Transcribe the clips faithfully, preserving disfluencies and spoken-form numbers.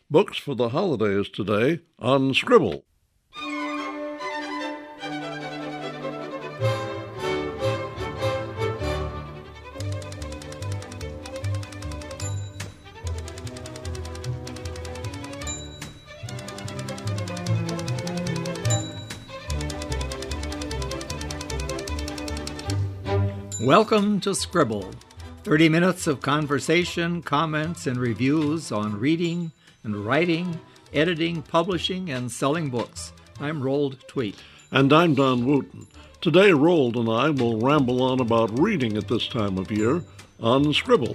Books for the Holidays today on Scribble. Welcome to Scribble, thirty minutes of conversation, comments, and reviews on reading and writing, editing, publishing, and selling books. I'm Roald Tweet. And I'm Don Wooten. Today, Roald and I will ramble on about reading at this time of year on Scribble.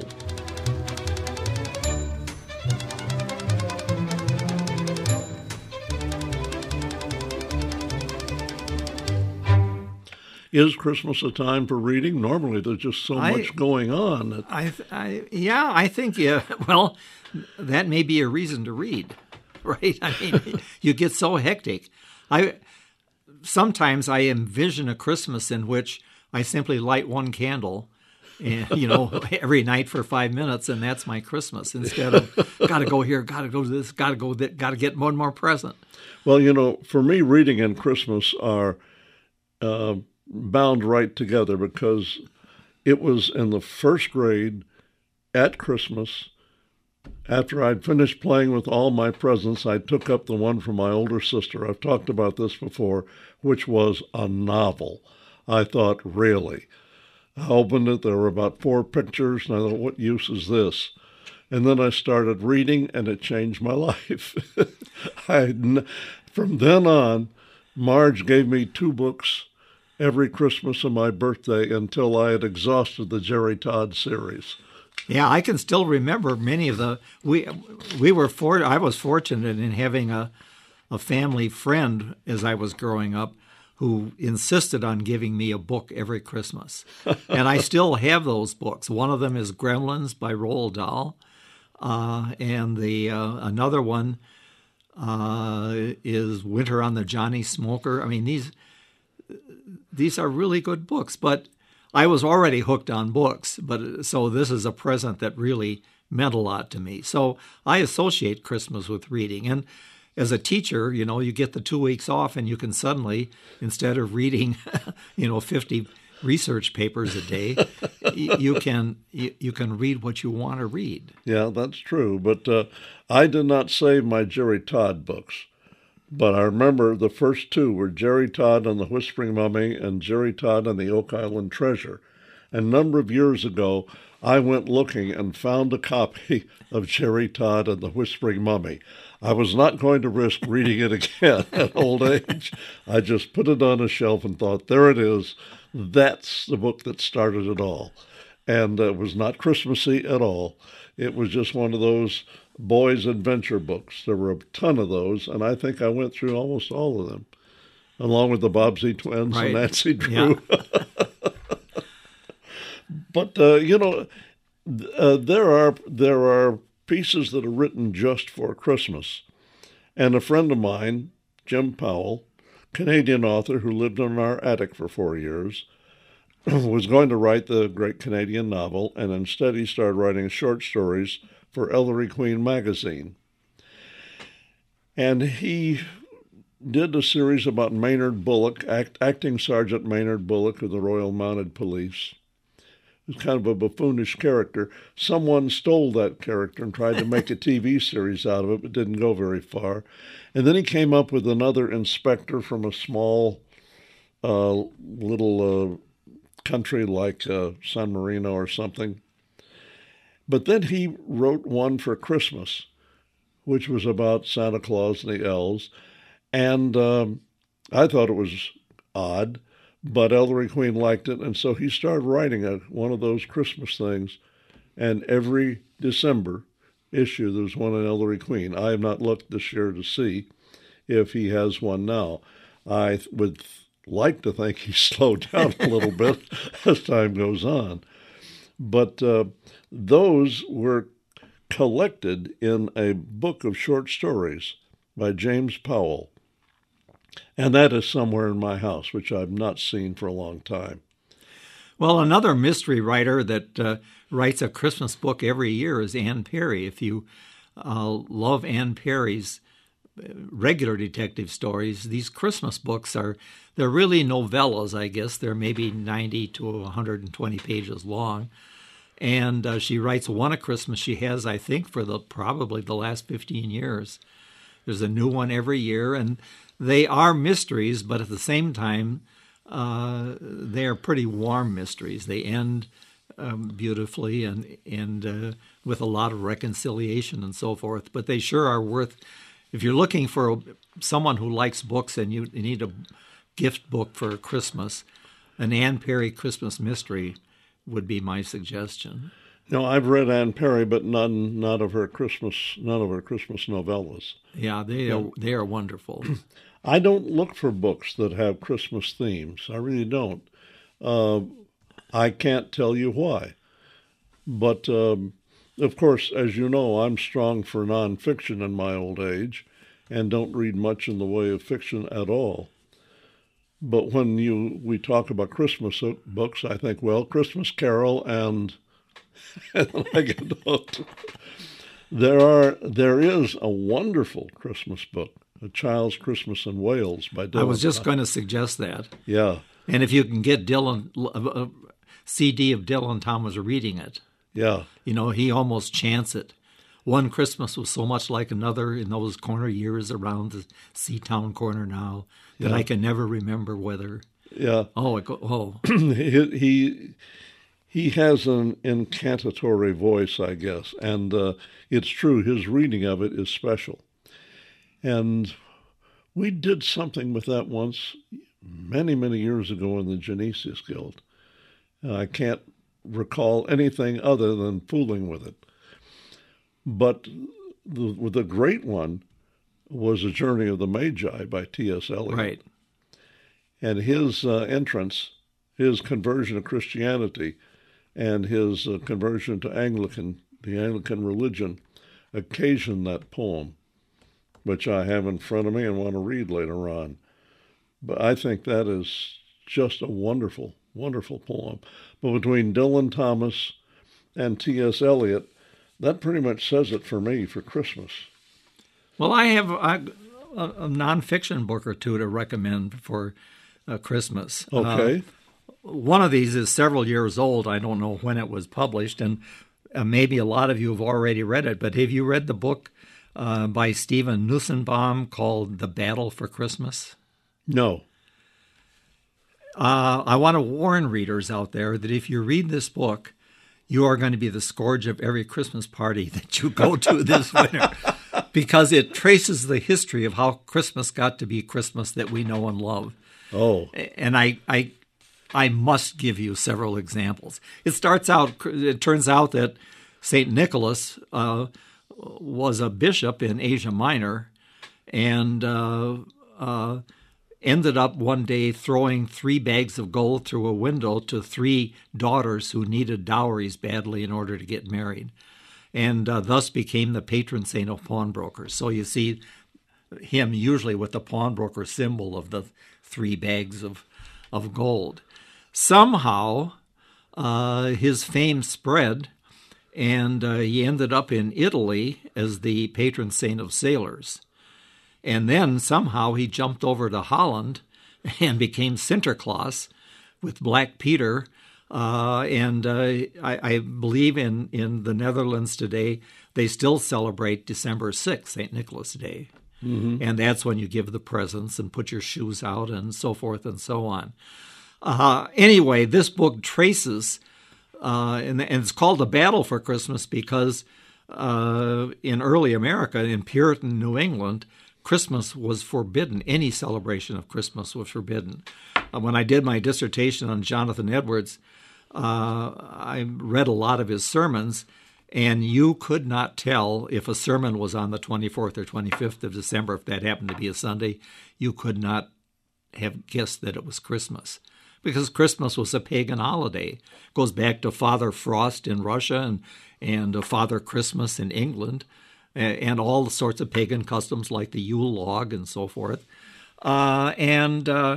Is Christmas a time for reading? Normally, there's just so I, much going on. I, I, yeah, I think, yeah, well, that may be a reason to read, right? I mean, you get so hectic. I Sometimes I envision a Christmas in which I simply light one candle, and, you know, every night for five minutes, and that's my Christmas, instead of, got to go here, got to go to this, got to go that, got to get one more present. Well, you know, for me, reading and Christmas are Uh, bound right together, because it was in the first grade at Christmas, after I'd finished playing with all my presents, I took up the one from my older sister. I've talked about this before, which was a novel. I thought, really? I opened it, there were about four pictures, and I thought, what use is this? And then I started reading, and it changed my life. I, from then on, Marge gave me two books every Christmas and my birthday until I had exhausted the Jerry Todd series. Yeah, I can still remember many of the we we were for I was fortunate in having a a family friend as I was growing up who insisted on giving me a book every Christmas. And I still have those books. One of them is Gremlins by Roald Dahl, uh, and the uh, another one uh, is Winter on the Johnny Smoker. I mean, these These are really good books, but I was already hooked on books, but so this is a present that really meant a lot to me. So I associate Christmas with reading. And as a teacher, you know, you get the two weeks off and you can suddenly, instead of reading, you know, fifty research papers a day, you can you, you can read what you want to read. Yeah, that's true. But uh, I did not save my Jerry Todd books. But I remember the first two were Jerry Todd and the Whispering Mummy and Jerry Todd and the Oak Island Treasure. And a number of years ago, I went looking and found a copy of Jerry Todd and the Whispering Mummy. I was not going to risk reading it again at old age. I just put it on a shelf and thought, there it is. That's the book that started it all. And it was not Christmassy at all. It was just one of those boys' adventure books. There were a ton of those, and I think I went through almost all of them, along with the Bobbsey twins right. and Nancy Drew. Yeah. But uh, you know, uh, there are there are pieces that are written just for Christmas, and a friend of mine, Jim Powell, Canadian author who lived in our attic for four years, was going to write the great Canadian novel, and instead he started writing short stories for Ellery Queen magazine. And he did a series about Maynard Bullock, act, acting Sergeant Maynard Bullock of the Royal Mounted Police. He was kind of a buffoonish character. Someone stole that character and tried to make a T V series out of it, but didn't go very far. And then he came up with another inspector from a small uh, little uh, country like uh, San Marino or something. But then he wrote one for Christmas, which was about Santa Claus and the elves. And um, I thought it was odd, but Ellery Queen liked it. And so he started writing a, one of those Christmas things. And every December issue, there's one on Ellery Queen. I have not looked this year to see if he has one now. I would like to think he's slowed down a little bit as time goes on. But uh, those were collected in a book of short stories by James Powell. And that is somewhere in my house, which I've not seen for a long time. Well, another mystery writer that uh, writes a Christmas book every year is Anne Perry. If you uh, love Anne Perry's regular detective stories, these Christmas books are, they're really novellas, I guess. They're maybe ninety to one hundred twenty pages long. And uh, she writes one a Christmas. She has, I think, for the probably the last fifteen years. There's a new one every year, and they are mysteries, but at the same time, uh, they are pretty warm mysteries. They end um, beautifully and and uh, with a lot of reconciliation and so forth. But they sure are worth. If you're looking for someone who likes books and you, you need a gift book for Christmas, an Anne Perry Christmas mystery would be my suggestion. No, I've read Anne Perry, but none, not of her Christmas, none of her Christmas novellas. Yeah, they are, they are wonderful. I don't look for books that have Christmas themes. I really don't. Uh, I can't tell you why. But, um, of course, as you know, I'm strong for nonfiction in my old age and don't read much in the way of fiction at all. But when you we talk about Christmas books, I think, well, Christmas Carol and, and I get hooked. There are there is a wonderful Christmas book, A Child's Christmas in Wales by Dylan. I was just going to suggest that. Yeah. And if you can get Dylan a C D of Dylan Thomas reading it, yeah, you know, he almost chants it. One Christmas was so much like another in those corner years around the Seatown corner now that yeah. I can never remember whether. Yeah. Oh, it go, oh. he, he he has an incantatory voice, I guess, and uh, it's true. His reading of it is special. And we did something with that once, many, many years ago in the Genesius Guild. Uh, I can't recall anything other than fooling with it. But the, the great one was A Journey of the Magi by T S Eliot. Right. And his uh, entrance, his conversion to Christianity, and his uh, conversion to Anglican, the Anglican religion, occasioned that poem, which I have in front of me and want to read later on. But I think that is just a wonderful, wonderful poem. But between Dylan Thomas and T S Eliot, that pretty much says it for me for Christmas. Well, I have a, a, a nonfiction book or two to recommend for uh, Christmas. Okay. Uh, one of these is several years old. I don't know when it was published, and uh, maybe a lot of you have already read it, but have you read the book uh, by Stephen Nussenbaum called The Battle for Christmas? No. Uh, I want to warn readers out there that if you read this book, you are going to be the scourge of every Christmas party that you go to this winter, because it traces the history of how Christmas got to be Christmas that we know and love. Oh. And I, I, I must give you several examples. It starts out, it turns out that Saint Nicholas uh, was a bishop in Asia Minor and uh, uh, ended up one day throwing three bags of gold through a window to three daughters who needed dowries badly in order to get married, and uh, thus became the patron saint of pawnbrokers. So you see him usually with the pawnbroker symbol of the three bags of, of gold. Somehow uh, his fame spread, and uh, he ended up in Italy as the patron saint of sailors. And then somehow he jumped over to Holland and became Sinterklaas with Black Peter. Uh, and uh, I, I believe in, in the Netherlands today, they still celebrate December sixth, Saint Nicholas Day. Mm-hmm. And that's when you give the presents and put your shoes out and so forth and so on. Uh, anyway, this book traces, uh, and, and it's called The Battle for Christmas because uh, in early America, in Puritan New England, Christmas was forbidden. Any celebration of Christmas was forbidden. Uh, when I did my dissertation on Jonathan Edwards, uh, I read a lot of his sermons, and you could not tell if a sermon was on the twenty-fourth or twenty-fifth of December, if that happened to be a Sunday. You could not have guessed that it was Christmas, because Christmas was a pagan holiday. It goes back to Father Frost in Russia and, and uh, Father Christmas in England, and all sorts of pagan customs like the Yule log and so forth. Uh, and uh,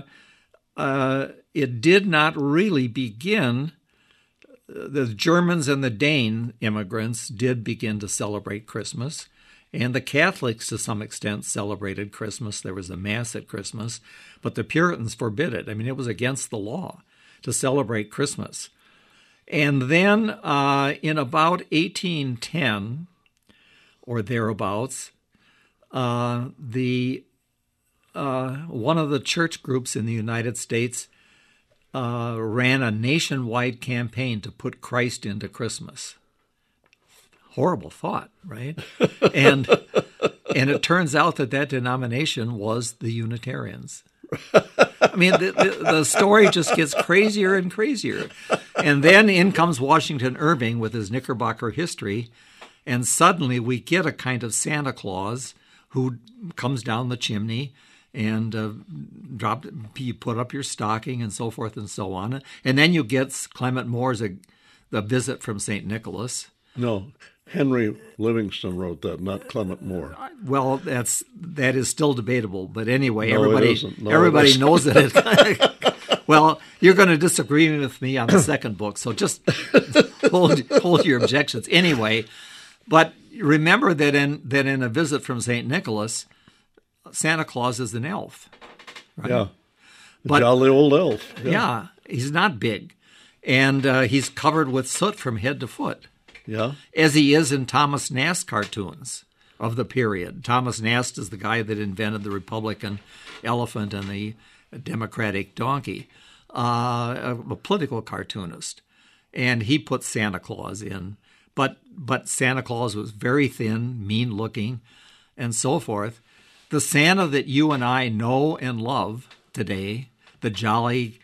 uh, it did not really begin. The Germans and the Dane immigrants did begin to celebrate Christmas, And the Catholics, to some extent, celebrated Christmas. There was a Mass at Christmas, but the Puritans forbid it. I mean, it was against the law to celebrate Christmas. And then uh, in about eighteen ten or thereabouts, uh, the uh, one of the church groups in the United States uh, ran a nationwide campaign to put Christ into Christmas. Horrible thought, right? And and it turns out that that denomination was the Unitarians. I mean, the, the, the story just gets crazier and crazier. And then in comes Washington Irving with his Knickerbocker history, and suddenly we get a kind of Santa Claus who comes down the chimney and uh, drop, you put up your stocking and so forth and so on. And then you get Clement Moore's a, a visit from Saint Nicholas. No, Henry Livingston wrote that, not Clement Moore. Well, that's that is still debatable, but anyway, no, everybody it isn't. No, everybody it knows that it. Well, you're going to disagree with me on the second book, so just hold hold your objections anyway. But remember that in that in A Visit from Saint Nicholas, Santa Claus is an elf, right? Yeah, a but, jolly old elf. Yeah, yeah he's not big, and uh, he's covered with soot from head to foot. Yeah, as he is in Thomas Nast cartoons of the period. Thomas Nast is the guy that invented the Republican elephant and the Democratic donkey, uh, a, a political cartoonist, and he put Santa Claus in. But but Santa Claus was very thin, mean-looking, and so forth. The Santa that you and I know and love today, the jolly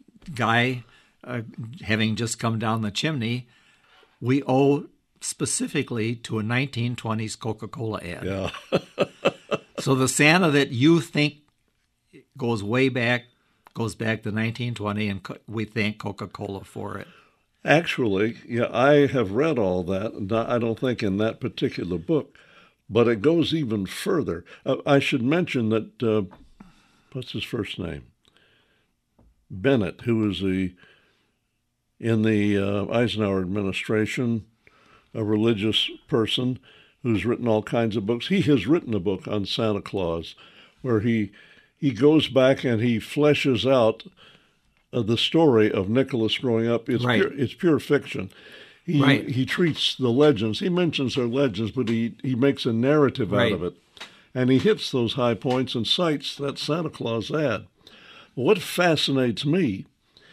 guy uh, having just come down the chimney, we owe specifically to a nineteen twenties Coca-Cola ad. Yeah. So the Santa that you think goes way back, goes back to nineteen twenty, and we thank Coca-Cola for it. Actually, yeah, I have read all that. Not, I don't think in that particular book, but it goes even further. Uh, I should mention that, uh, what's his first name? Bennett, who was the in the uh, Eisenhower administration, a religious person who's written all kinds of books. He has written a book on Santa Claus where he he goes back and he fleshes out uh, the story of Nicholas growing up. It's right. pure, it's pure fiction. He right. he treats the legends. He mentions their legends, but he, he makes a narrative right. out of it. And he hits those high points and cites that Santa Claus ad. What fascinates me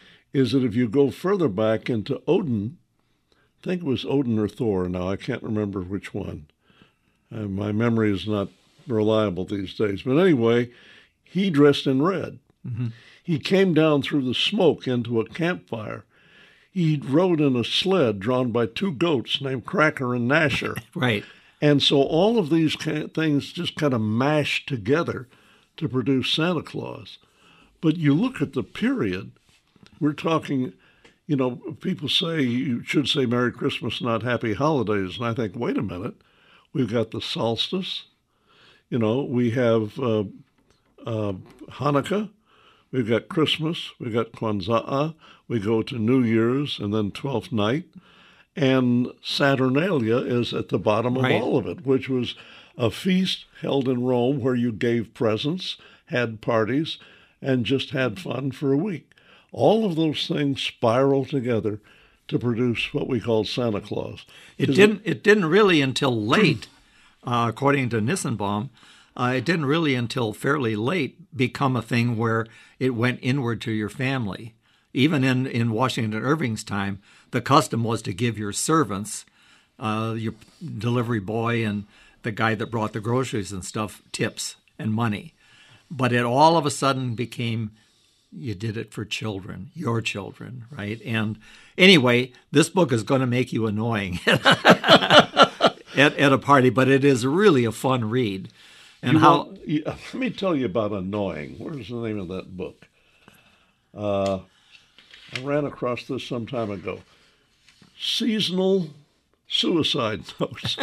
is that if you go further back into Odin, I think it was Odin or Thor now, I can't remember which one. Uh, my memory is not reliable these days. But anyway, he dressed in red. Mm-hmm. He came down through the smoke into a campfire. He rode in a sled drawn by two goats named Cracker and Gnasher. Right. And so all of these things just kind of mashed together to produce Santa Claus. But you look at the period, we're talking, you know, people say you should say Merry Christmas, not Happy Holidays. And I think, wait a minute, we've got the solstice, you know, we have uh, uh, Hanukkah, we've got Christmas, we've got Kwanzaa, we go to New Year's and then Twelfth Night. And Saturnalia is at the bottom of right. all of it, which was a feast held in Rome where you gave presents, had parties, and just had fun for a week. All of those things spiral together to produce what we call Santa Claus. It didn't. It, it didn't really until late, uh, according to Nissenbaum. Uh, it didn't really until fairly late become a thing where it went inward to your family. Even in, in Washington Irving's time, the custom was to give your servants, uh, your delivery boy and the guy that brought the groceries and stuff, tips and money. But it all of a sudden became, you did it for children, your children, right? And anyway, this book is going to make you annoying at, at a party, but it is really a fun read. And you how? Want, you, let me tell you about Annoying. Where's the name of that book? Uh, I ran across this some time ago. Seasonal Suicide Notes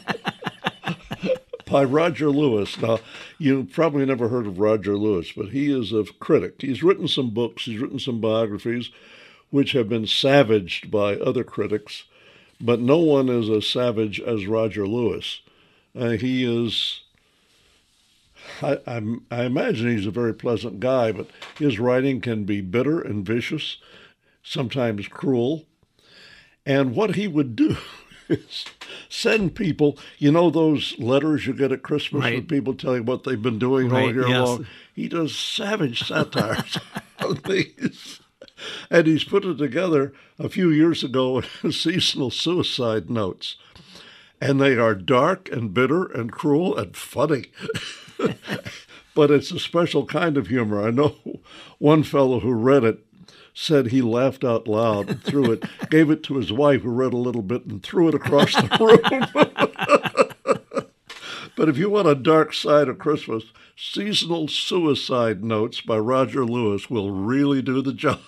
by Roger Lewis. Now, you probably never heard of Roger Lewis, but he is a critic. He's written some books, he's written some biographies, which have been savaged by other critics, but no one is as savage as Roger Lewis. Uh, he is, I, I'm, I imagine he's a very pleasant guy, but his writing can be bitter and vicious, sometimes cruel. And what he would do is send people, you know those letters you get at Christmas right. with people telling what they've been doing right, all year yes. long? He does savage satires on these. And he's put it together a few years ago in Seasonal Suicide Notes. And they are dark and bitter and cruel and funny. But it's a special kind of humor. I know one fellow who read it said he laughed out loud and threw it, gave it to his wife who read a little bit and threw it across the room. But if you want a dark side of Christmas, Seasonal Suicide Notes by Roger Lewis will really do the job.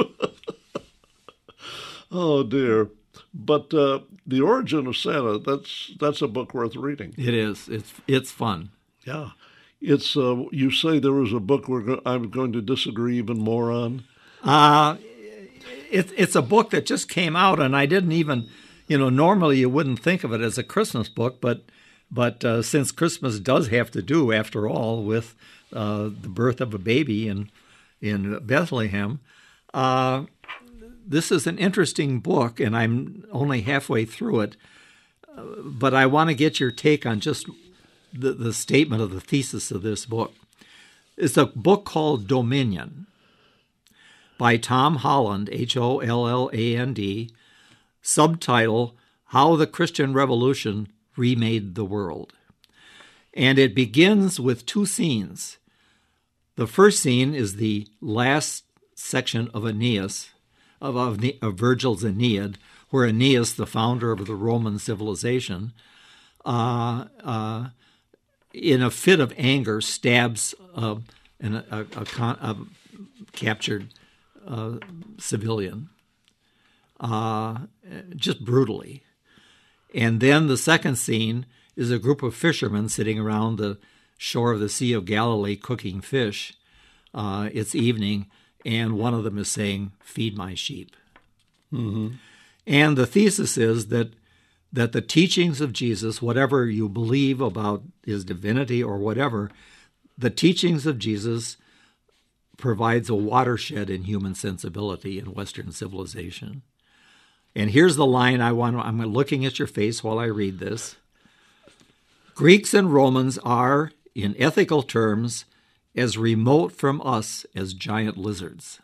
Oh, dear. But uh, The Origin of Santa, that's that's a book worth reading. It is. It's it's fun. Yeah. It's uh, you say there was a book we're go- I'm going to disagree even more on? Uh, it, it's a book that just came out, and I didn't even, you know, normally you wouldn't think of it as a Christmas book, but but uh, since Christmas does have to do, after all, with uh, the birth of a baby in, in Bethlehem, uh, this is an interesting book, and I'm only halfway through it, uh, but I want to get your take on just the, the statement of the thesis of this book. It's a book called Dominion by Tom Holland, H O L L A N D, subtitle, How the Christian Revolution Remade the World. And it begins with two scenes. The first scene is the last section of Aeneas, of, of, of Virgil's Aeneid, where Aeneas, the founder of the Roman civilization, uh, uh, in a fit of anger, stabs uh, an, a, a, con, a captured uh, civilian, uh, just brutally. And then the second scene is a group of fishermen sitting around the shore of the Sea of Galilee cooking fish. Uh, it's evening, and one of them is saying, "Feed my sheep." Mm-hmm. And the thesis is that that the teachings of Jesus, whatever you believe about his divinity or whatever, the teachings of Jesus provides a watershed in human sensibility in Western civilization. And here's the line I want. I'm looking at your face while I read this. Greeks and Romans are, in ethical terms, as remote from us as giant lizards.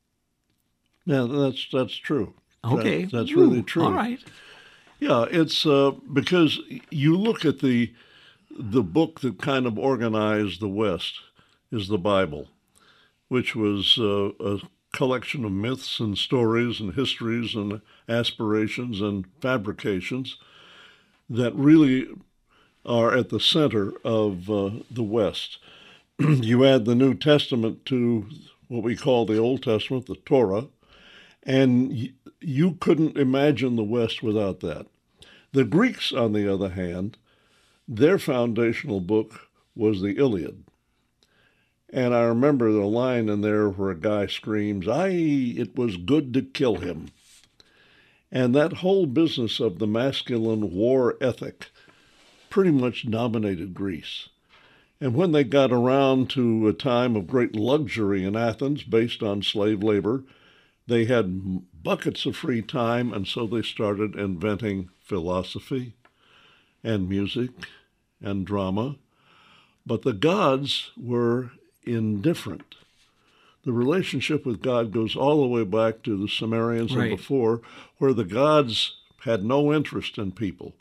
Yeah, that's that's true. Okay. That, that's Ooh, really true. All right. Yeah, it's uh, because you look at the the book that kind of organized the West is the Bible, which was uh, a collection of myths and stories and histories and aspirations and fabrications that really are at the center of uh, the West. You add the New Testament to what we call the Old Testament, the Torah, and y- you couldn't imagine the West without that. The Greeks, on the other hand, their foundational book was the Iliad. And I remember the line in there where a guy screams, "Aye, it was good to kill him." And that whole business of the masculine war ethic pretty much dominated Greece. And when they got around to a time of great luxury in Athens based on slave labor, they had buckets of free time, and so they started inventing philosophy and music and drama. But the gods were indifferent. The relationship with God goes all the way back to the Sumerians Right. and before, where the gods had no interest in people.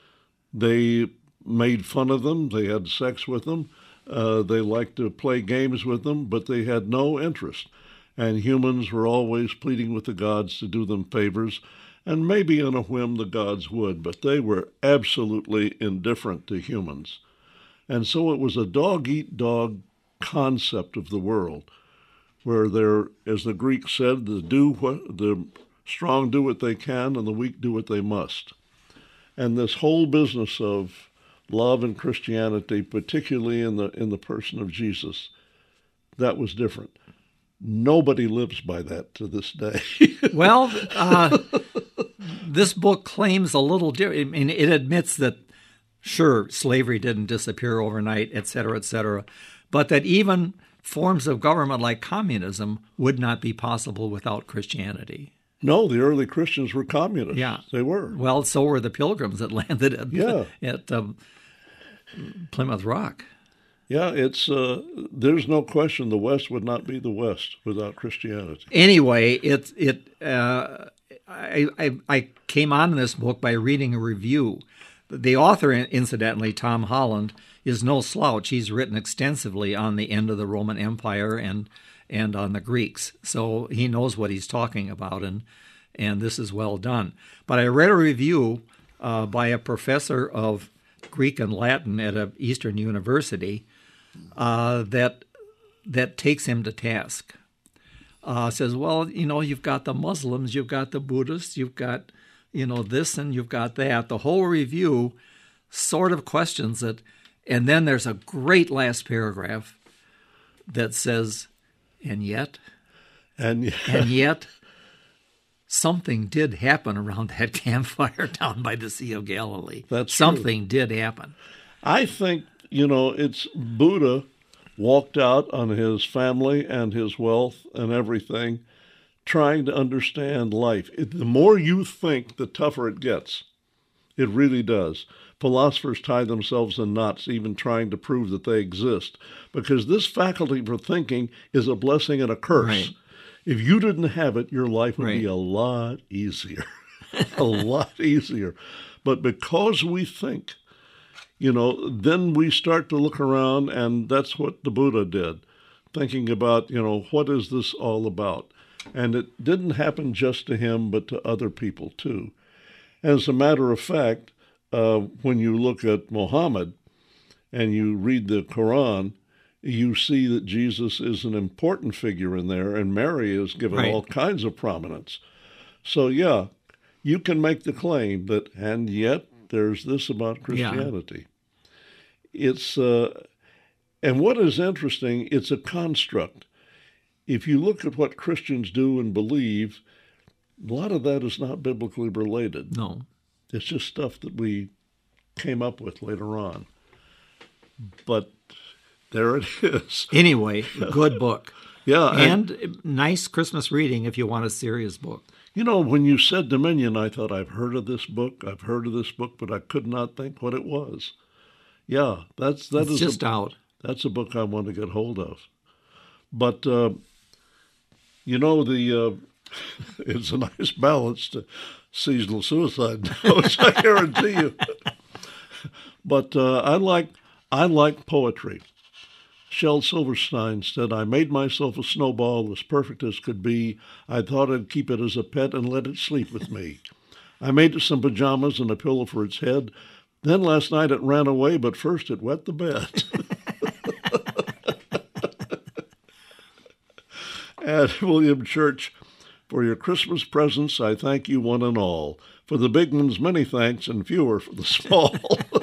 They made fun of them, they had sex with them, uh, they liked to play games with them, but they had no interest. And humans were always pleading with the gods to do them favors, and maybe on a whim the gods would, but they were absolutely indifferent to humans. And so it was a dog-eat-dog concept of the world, where there, as the Greeks said, the do what the strong do what they can and the weak do what they must. And this whole business of love and Christianity, particularly in the in the person of Jesus, that was different. Nobody lives by that to this day. Well, uh, this book claims a little different. I mean, it admits that sure, slavery didn't disappear overnight, et cetera, et cetera, but that even forms of government like communism would not be possible without Christianity. No, the early Christians were communists. Yeah. They were. Well, so were the Pilgrims that landed at, Yeah. at um, Plymouth Rock. Yeah, it's uh, there's no question the West would not be the West without Christianity. Anyway, it it uh, I, I I came on this book by reading a review. The author, incidentally, Tom Holland, is no slouch. He's written extensively on the end of the Roman Empire and and on the Greeks, so he knows what he's talking about, and and this is well done. But I read a review uh, by a professor of Greek and Latin at an Eastern university uh, that that takes him to task. Uh, says, well, you know, you've got the Muslims, you've got the Buddhists, you've got, you know, this and you've got that. The whole review sort of questions it. And then there's a great last paragraph that says, and yet, And yeah, and yet, something did happen around that campfire down by the Sea of Galilee. That's true. Something did happen. I think, you know, it's Buddha walked out on his family and his wealth and everything, trying to understand life. It, the more you think, the tougher it gets. It really does. Philosophers tie themselves in knots even trying to prove that they exist, because this faculty for thinking is a blessing and a curse. Right. If you didn't have it, your life would be Right. a lot easier, a lot easier. But because we think, you know, then we start to look around, and that's what the Buddha did, thinking about, you know, what is this all about? And it didn't happen just to him, but to other people too. As a matter of fact, uh, when you look at Muhammad and you read the Quran, you see that Jesus is an important figure in there, and Mary is given Right. all kinds of prominence. So, yeah, you can make the claim that, and yet there's this about Christianity. It's, uh, and what is interesting, it's a construct. If you look at what Christians do and believe, a lot of that is not biblically related. No. It's just stuff that we came up with later on. But there it is. Anyway, good book. Yeah. And, And nice Christmas reading if you want a serious book. you know, when you said Dominion, I thought, I've heard of this book. I've heard of this book, but I could not think what it was. Yeah, that's that It's is just a, out. that's a book I want to get hold of. But uh, you know, the uh, it's a nice balance to seasonal suicide notes, I guarantee you. But uh, I like I like poetry. Shel Silverstein said, I made myself a snowball as perfect as could be. I thought I'd keep it as a pet and let it sleep with me. I made it some pajamas and a pillow for its head. Then last night it ran away, but first it wet the bed. And William Church, for your Christmas presents, I thank you one and all. For the big ones, many thanks, and fewer for the small.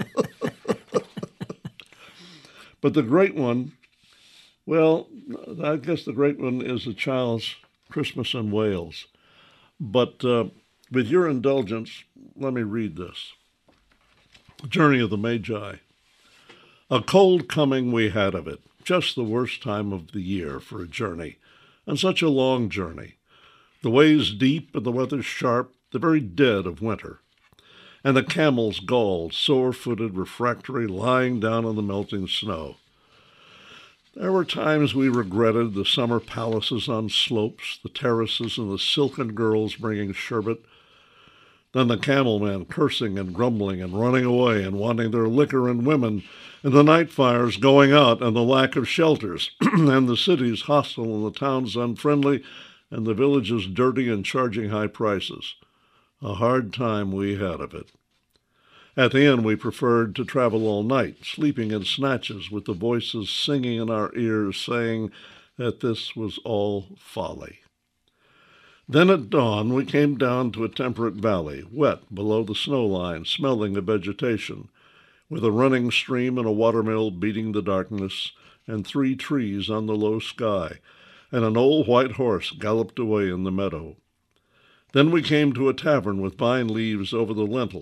But the great one, well, I guess the great one is A Child's Christmas in Wales. But uh, with your indulgence, let me read this. Journey of the Magi. A cold coming we had of it, just the worst time of the year for a journey, and such a long journey. The ways deep and the weather sharp, the very dead of winter. And the camels galled, sore-footed, refractory, lying down on the melting snow. There were times we regretted the summer palaces on slopes, the terraces, and the silken girls bringing sherbet. Then the camel men cursing and grumbling and running away and wanting their liquor and women, and the night fires going out and the lack of shelters, and the cities hostile and the towns unfriendly, and the villages dirty and charging high prices. A hard time we had of it. At the end, we preferred to travel all night, sleeping in snatches with the voices singing in our ears, saying that this was all folly. Then at dawn, we came down to a temperate valley, wet below the snow line, smelling of vegetation, with a running stream and a watermill beating the darkness, and three trees on the low sky, and an old white horse galloped away in the meadow. Then we came to a tavern with vine leaves over the lintel,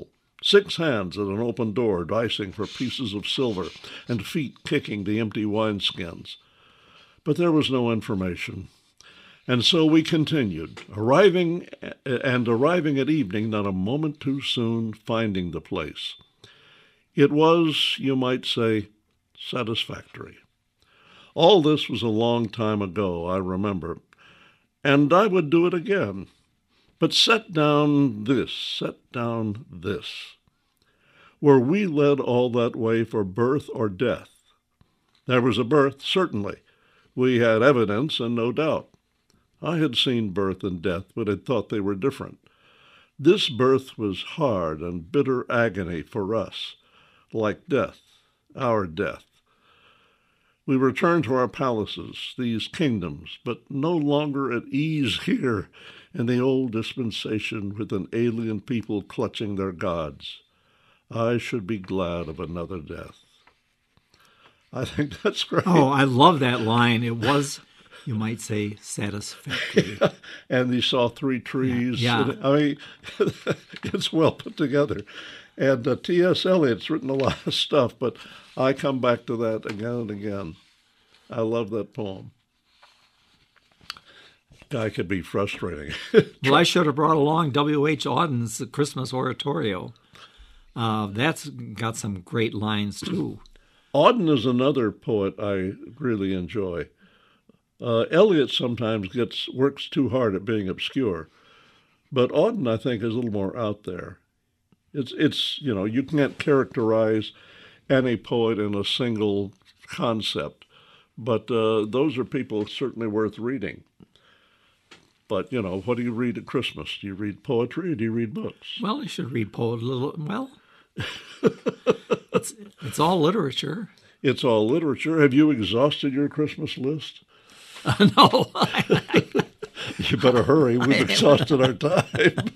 Six hands at an open door dicing for pieces of silver, and feet kicking the empty wineskins. But there was no information. And so we continued, arriving and arriving at evening not a moment too soon, finding the place. It was, you might say, satisfactory. All this was a long time ago, I remember, and I would do it again. But set down this, set down this. Were we led all that way for birth or death? There was a birth, certainly. We had evidence and no doubt. I had seen birth and death, but had thought they were different. This birth was hard and bitter agony for us, like death, our death. We returned to our palaces, these kingdoms, but no longer at ease here in the old dispensation with an alien people clutching their gods. I should be glad of another death. I think that's great. Oh, I love that line. It was, you might say, satisfactory. Yeah. And you saw three trees. Yeah. And, I mean, it's well put together. And uh, T S Eliot's written a lot of stuff, but I come back to that again and again. I love that poem. Guy could be frustrating. Well, I should have brought along W H Auden's Christmas Oratorio. Uh, that's got some great lines, too. Auden is another poet I really enjoy. Uh, Eliot sometimes gets works too hard at being obscure, but Auden, I think, is a little more out there. It's, it's you know, you can't characterize any poet in a single concept, but uh, those are people certainly worth reading. But, you know, what do you read at Christmas? Do you read poetry or do you read books? Well, I should read poet a little. Well, it's, it's all literature. It's all literature. Have you exhausted your Christmas list? Uh, no. You better hurry. We've exhausted our time.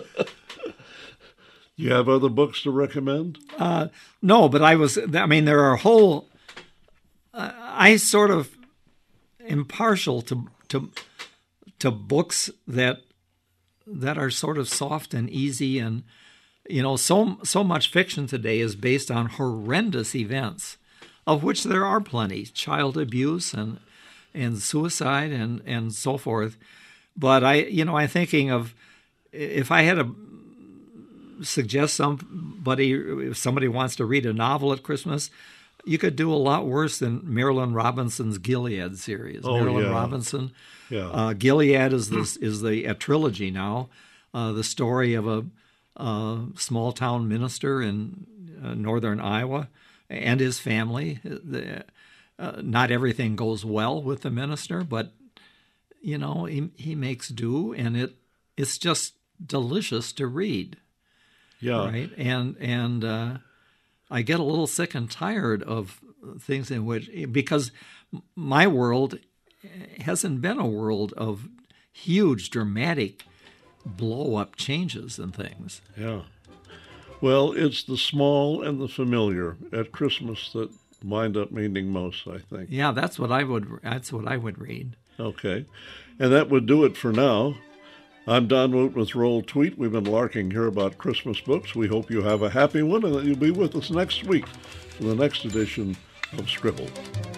You have other books to recommend? Uh, no, but I was, I mean, there are whole, uh, I sort of am partial to, to, to books that, that are sort of soft and easy. And, you know, so, so much fiction today is based on horrendous events, of which there are plenty, child abuse and, and suicide and, and so forth. But I, you know, I'm thinking of, if I had a, suggest somebody, if somebody wants to read a novel at Christmas, you could do a lot worse than Marilyn Robinson's Gilead series. Oh, Marilyn yeah. Robinson. Yeah. Uh, Gilead is the, is the a trilogy now, uh, the story of a, a small-town minister in uh, northern Iowa and his family. The, uh, not everything goes well with the minister, but, you know, he, he makes do, and it it's just delicious to read. Yeah. Right. And and uh, I get a little sick and tired of things in which, because my world hasn't been a world of huge, dramatic blow-up changes and things. Yeah. Well, it's the small and the familiar at Christmas that wind up meaning most, I think. Yeah, that's what I would. That's what I would read. Okay. And that would do it for now. I'm Don Woot with Roll Tweet. We've been larking here about Christmas books. We hope you have a happy one and that you'll be with us next week for the next edition of Scribble.